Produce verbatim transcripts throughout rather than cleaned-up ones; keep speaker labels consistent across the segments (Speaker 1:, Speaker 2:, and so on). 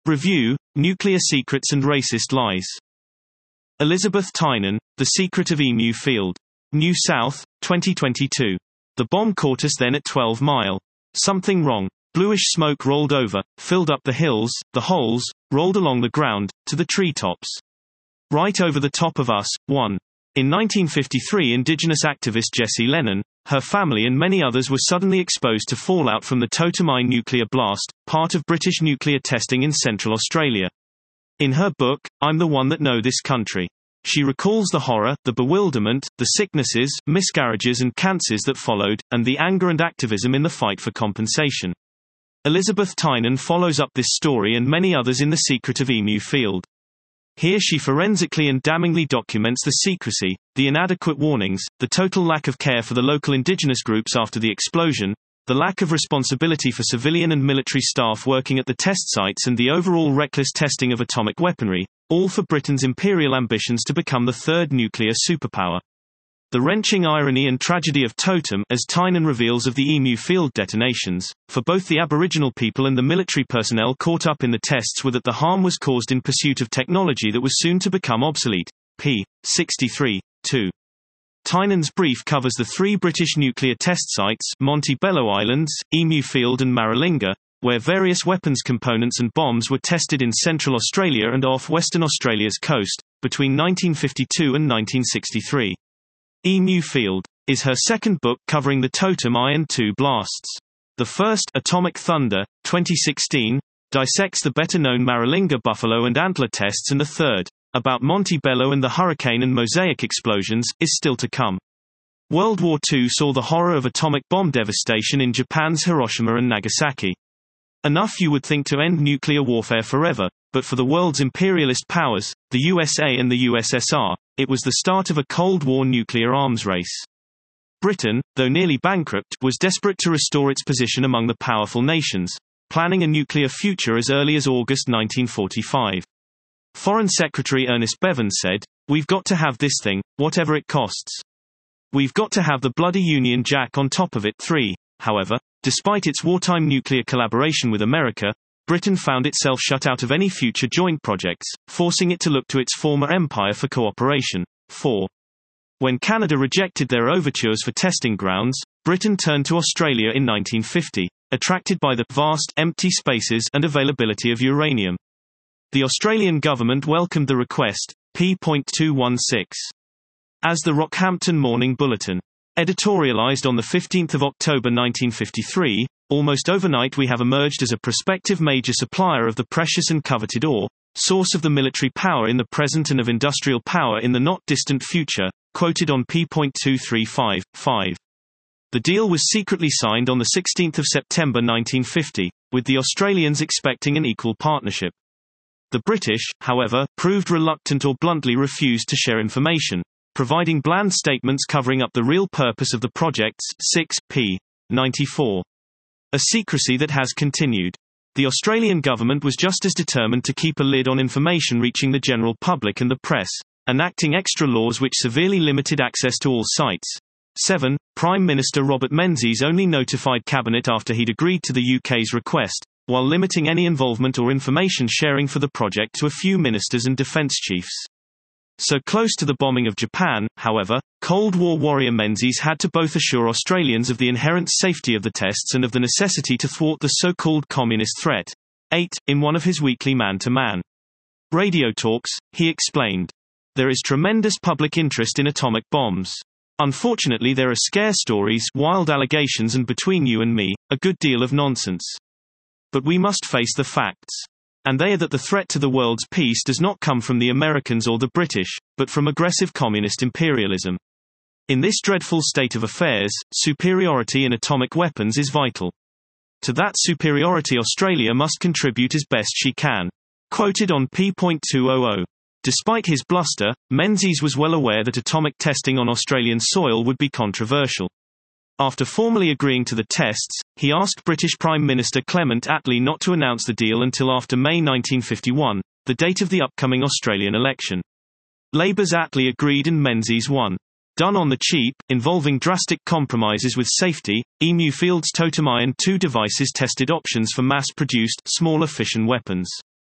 Speaker 1: Review, Nuclear Secrets and Racist Lies. Elizabeth Tynan, The Secret of Emu Field. New South, twenty twenty-two. The bomb caught us then at twelve mile. Something wrong. Bluish smoke rolled over, filled up the hills, the holes, rolled along the ground, to the treetops. Right over the top of us, one. In nineteen fifty-three, Indigenous activist Jessie Lennon, her family and many others were suddenly exposed to fallout from the Totemai nuclear blast, part of British nuclear testing in Central Australia. In her book, I'm the One That Know This Country, she recalls the horror, the bewilderment, the sicknesses, miscarriages and cancers that followed, and the anger and activism in the fight for compensation. Elizabeth Tynan follows up this story and many others in The Secret of Emu Field. Here she forensically and damningly documents the secrecy, the inadequate warnings, the total lack of care for the local indigenous groups after the explosion, the lack of responsibility for civilian and military staff working at the test sites, and the overall reckless testing of atomic weaponry, all for Britain's imperial ambitions to become the third nuclear superpower. The wrenching irony and tragedy of Totem, as Tynan reveals of the Emu Field detonations, for both the Aboriginal people and the military personnel caught up in the tests, were that the harm was caused in pursuit of technology that was soon to become obsolete. p. sixty-three, two. Tynan's brief covers the three British nuclear test sites, Montebello Islands, Emu Field and Maralinga, where various weapons components and bombs were tested in Central Australia and off Western Australia's coast, between nineteen fifty-two and nineteen sixty-three. Emu Field is her second book covering the Totemai and two blasts. The first, Atomic Thunder, twenty sixteen, dissects the better-known Maralinga buffalo and antler tests, and the third, about Montebello and the Hurricane and Mosaic explosions, is still to come. World War Two saw the horror of atomic bomb devastation in Japan's Hiroshima and Nagasaki. Enough, you would think, to end nuclear warfare forever, but for the world's imperialist powers, the U S A and the U S S R, it was the start of a Cold War nuclear arms race. Britain, though nearly bankrupt, was desperate to restore its position among the powerful nations, planning a nuclear future as early as August nineteen forty-five. Foreign Secretary Ernest Bevins said, "We've got to have this thing, whatever it costs. We've got to have the bloody Union Jack on top of it." three. However, despite its wartime nuclear collaboration with America, Britain found itself shut out of any future joint projects, forcing it to look to its former empire for cooperation. four. When Canada rejected their overtures for testing grounds, Britain turned to Australia in nineteen fifty, attracted by the vast, empty spaces and availability of uranium. The Australian government welcomed the request. p. two sixteen. As the Rockhampton Morning Bulletin editorialized on the fifteenth of October nineteen fifty-three, almost overnight we have emerged as a prospective major supplier of the precious and coveted ore, source of the military power in the present and of industrial power in the not-distant future, quoted on p. two thirty-five, five. The deal was secretly signed on the sixteenth of September nineteen fifty, with the Australians expecting an equal partnership. The British, however, proved reluctant or bluntly refused to share information, providing bland statements covering up the real purpose of the projects. six. p. ninety-four. A secrecy that has continued. The Australian government was just as determined to keep a lid on information reaching the general public and the press, enacting extra laws which severely limited access to all sites. seven. Prime Minister Robert Menzies only notified Cabinet after he'd agreed to the U K's request, while limiting any involvement or information sharing for the project to a few ministers and defence chiefs. So close to the bombing of Japan, however, Cold War warrior Menzies had to both assure Australians of the inherent safety of the tests and of the necessity to thwart the so-called communist threat. eight. In one of his weekly man-to-man radio talks, he explained, "There is tremendous public interest in atomic bombs. Unfortunately there are scare stories, wild allegations, and between you and me, a good deal of nonsense. But we must face the facts. And they are that the threat to the world's peace does not come from the Americans or the British, but from aggressive communist imperialism. In this dreadful state of affairs, superiority in atomic weapons is vital. To that superiority Australia must contribute as best she can." Quoted on p. two hundred. Despite his bluster, Menzies was well aware that atomic testing on Australian soil would be controversial. After formally agreeing to the tests, he asked British Prime Minister Clement Attlee not to announce the deal until after May nineteen fifty-one, the date of the upcoming Australian election. Labour's Attlee agreed and Menzies won. Done on the cheap, involving drastic compromises with safety, Emu Field's Totemai and two devices tested options for mass-produced, smaller fission weapons.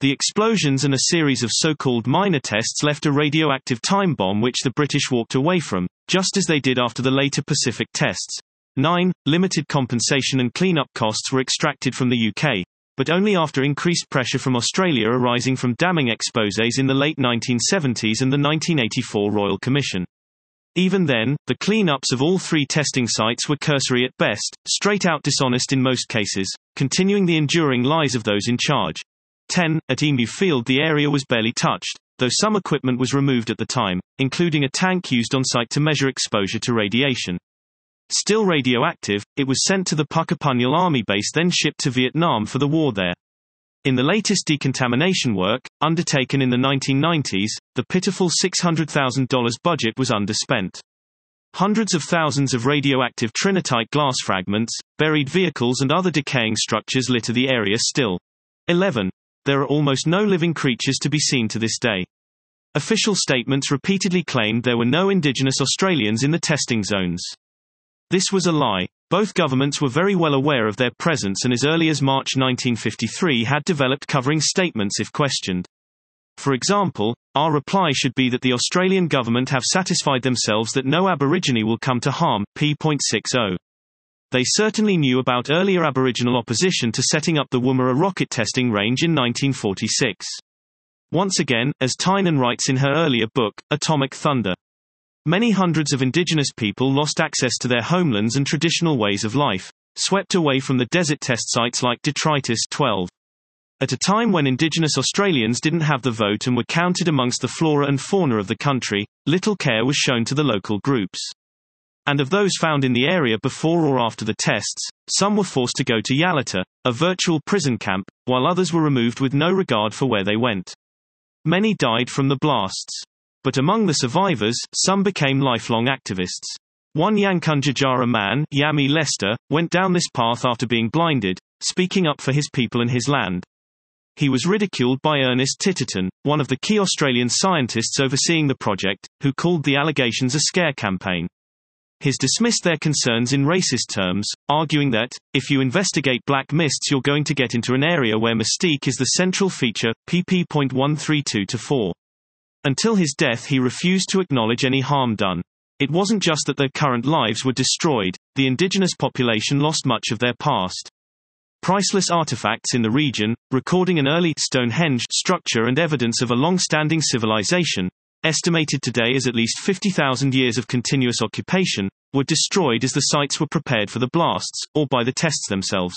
Speaker 1: The explosions and a series of so-called minor tests left a radioactive time bomb which the British walked away from, just as they did after the later Pacific tests. nine. Limited compensation and cleanup costs were extracted from the U K, but only after increased pressure from Australia arising from damning exposés in the late nineteen seventies and the nineteen eighty-four Royal Commission. Even then, the cleanups of all three testing sites were cursory at best, straight-out dishonest in most cases, continuing the enduring lies of those in charge. ten. At Emu Field the area was barely touched, though some equipment was removed at the time, including a tank used on site to measure exposure to radiation. Still radioactive, it was sent to the Puckapunyal Army Base, then shipped to Vietnam for the war there. In the latest decontamination work, undertaken in the nineteen nineties, the pitiful six hundred thousand dollars budget was underspent. Hundreds of thousands of radioactive trinitite glass fragments, buried vehicles and other decaying structures litter the area still. eleven. There are almost no living creatures to be seen to this day. Official statements repeatedly claimed there were no indigenous Australians in the testing zones. This was a lie. Both governments were very well aware of their presence and as early as March nineteen fifty-three had developed covering statements if questioned. For example, our reply should be that the Australian government have satisfied themselves that no Aborigine will come to harm, p sixty. They certainly knew about earlier Aboriginal opposition to setting up the Woomera rocket testing range in nineteen forty-six. Once again, as Tynan writes in her earlier book, Atomic Thunder, many hundreds of indigenous people lost access to their homelands and traditional ways of life, swept away from the desert test sites like Detritus twelve. At a time when indigenous Australians didn't have the vote and were counted amongst the flora and fauna of the country, little care was shown to the local groups. And of those found in the area before or after the tests, some were forced to go to Yalata, a virtual prison camp, while others were removed with no regard for where they went. Many died from the blasts. But among the survivors, some became lifelong activists. One Yankunytjatjara man, Yami Lester, went down this path after being blinded, speaking up for his people and his land. He was ridiculed by Ernest Titterton, one of the key Australian scientists overseeing the project, who called the allegations a scare campaign. His dismissed their concerns in racist terms, arguing that, if you investigate black mists you're going to get into an area where mystique is the central feature, pp one thirty-two to four. Until his death he refused to acknowledge any harm done. It wasn't just that their current lives were destroyed, the indigenous population lost much of their past. Priceless artifacts in the region, recording an early Stonehenge structure and evidence of a long-standing civilization, estimated today as at least fifty thousand years of continuous occupation, were destroyed as the sites were prepared for the blasts, or by the tests themselves.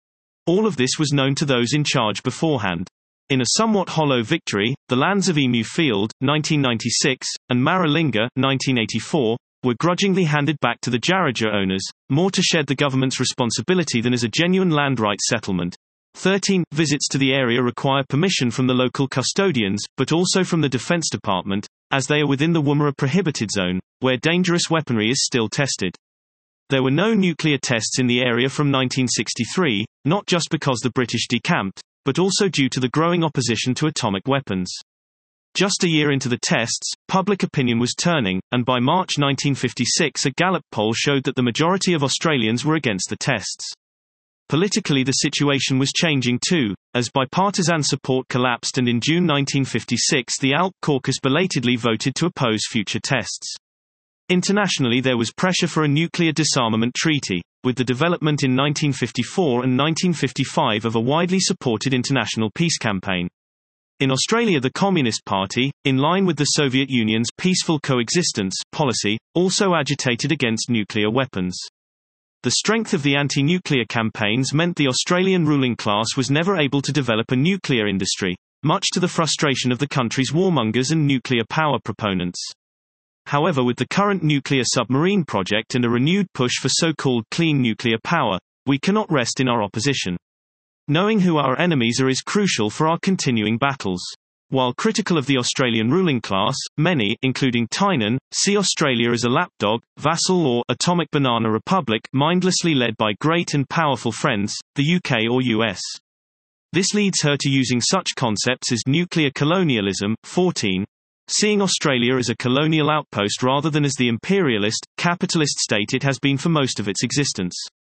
Speaker 1: All of this was known to those in charge beforehand. In a somewhat hollow victory, the lands of Emu Field, nineteen ninety-six, and Maralinga, nineteen eighty-four, were grudgingly handed back to the Jaradja owners, more to shed the government's responsibility than as a genuine land rights settlement. thirteen. Visits to the area require permission from the local custodians, but also from the Defense Department, as they are within the Woomera Prohibited Zone, where dangerous weaponry is still tested. There were no nuclear tests in the area from nineteen sixty-three, not just because the British decamped, but also due to the growing opposition to atomic weapons. Just a year into the tests, public opinion was turning, and by March nineteen fifty-six a Gallup poll showed that the majority of Australians were against the tests. Politically the situation was changing too, as bipartisan support collapsed and in June nineteen fifty-six the ALP caucus belatedly voted to oppose future tests. Internationally there was pressure for a nuclear disarmament treaty, with the development in nineteen fifty-four and nineteen fifty-five of a widely supported international peace campaign. In Australia the Communist Party, in line with the Soviet Union's peaceful coexistence policy, also agitated against nuclear weapons. The strength of the anti-nuclear campaigns meant the Australian ruling class was never able to develop a nuclear industry, much to the frustration of the country's warmongers and nuclear power proponents. However, with the current nuclear submarine project and a renewed push for so-called clean nuclear power, we cannot rest in our opposition. Knowing who our enemies are is crucial for our continuing battles. While critical of the Australian ruling class, many, including Tynan, see Australia as a lapdog, vassal or atomic banana republic mindlessly led by great and powerful friends, the U K or U S. This leads her to using such concepts as nuclear colonialism. fourteen. Seeing Australia as a colonial outpost rather than as the imperialist, capitalist state it has been for most of its existence.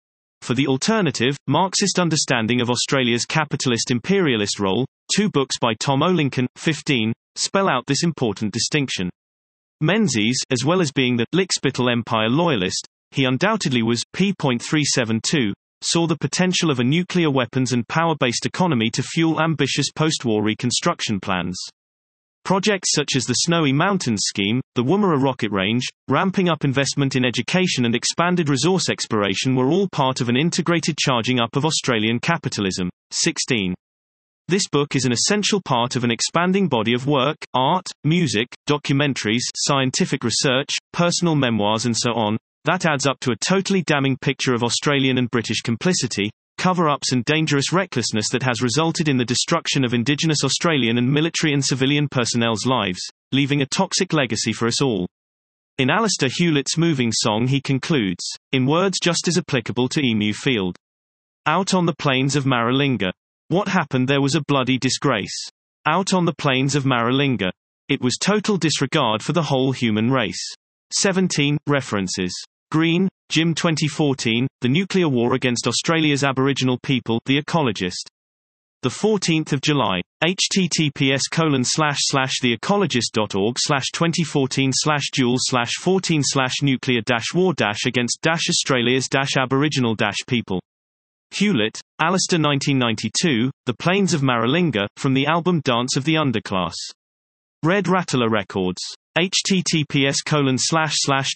Speaker 1: For the Alternative, Marxist Understanding of Australia's Capitalist Imperialist Role, two books by Tom Olinken, fifteen, spell out this important distinction. Menzies, as well as being the Lickspittle Empire loyalist, he undoubtedly was, p. three seventy-two, saw the potential of a nuclear weapons and power-based economy to fuel ambitious post-war reconstruction plans. Projects such as the Snowy Mountains scheme, the Woomera rocket range, ramping up investment in education and expanded resource exploration were all part of an integrated charging up of Australian capitalism. sixteen. This book is an essential part of an expanding body of work, art, music, documentaries, scientific research, personal memoirs and so on, that adds up to a totally damning picture of Australian and British complicity, cover-ups and dangerous recklessness that has resulted in the destruction of Indigenous Australian and military and civilian personnel's lives, leaving a toxic legacy for us all. In Alistair Hewlett's moving song he concludes, in words just as applicable to Emu Field. Out on the plains of Maralinga. What happened there was a bloody disgrace. Out on the plains of Maralinga. It was total disregard for the whole human race. seventeen. References. Green, Jim twenty fourteen, The Nuclear War Against Australia's Aboriginal People, The Ecologist. The fourteenth of July. https colon slash slash theecologist.org slash 2014 slash dual slash 14 slash nuclear dash war dash against dash Australia's dash Aboriginal dash people. Hewlett, Alistair nineteen ninety-two, The Plains of Maralinga, from the album Dance of the Underclass. Red Rattler Records. https colon slash slash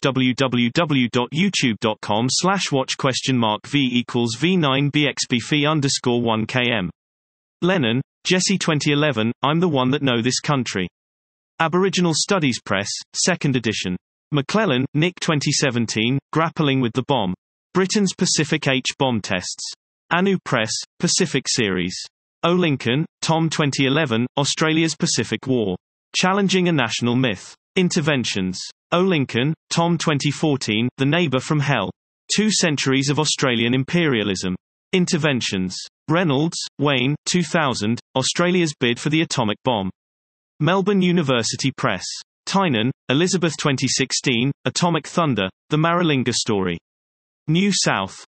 Speaker 1: www.youtube.com slash watch question mark v equals v9bxbf underscore 1km. Lennon, Jesse twenty eleven, I'm the One That Know This Country. Aboriginal Studies Press, second edition. McClellan, Nick twenty seventeen, Grappling with the Bomb. Britain's Pacific H Bomb Tests. Anu Press, Pacific Series. Olinken, Tom twenty eleven, Australia's Pacific War. Challenging a National Myth. Interventions. Olinken, Tom twenty fourteen, The Neighbour from Hell. Two Centuries of Australian Imperialism. Interventions. Reynolds, Wayne, two thousand, Australia's Bid for the Atomic Bomb. Melbourne University Press. Tynan, Elizabeth twenty sixteen, Atomic Thunder, The Maralinga Story. New South.